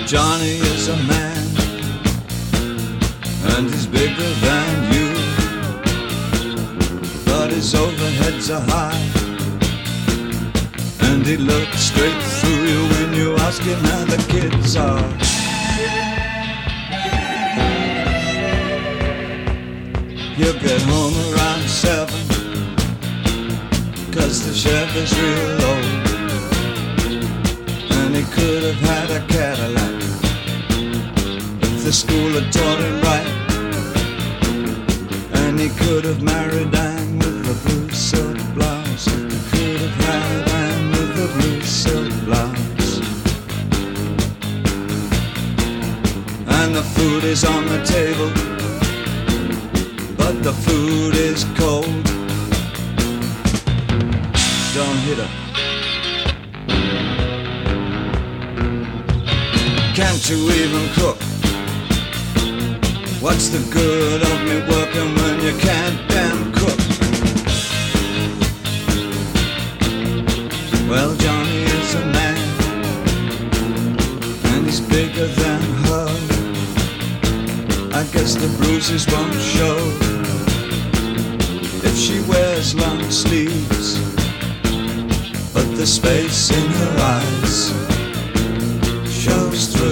Johnny is a man, and he's bigger than you, but his overheads are high, and he looks straight through you when you ask him how the kids are. He'll get home around 7, 'cause the chef is real old, and he could have had a Cadillac if the school had taught him right, and he could have married Anne with the blue silk blouse. He could have had Anne with the blue silk blouse. And the food is on the table, but the food is cold. Don't hit her. Can't you even cook? What's the good of me working when you can't damn cook? Well, Johnny is a man, and he's bigger than her. I guess the bruises won't show if she wears long sleeves, but the space in her eyes shows through.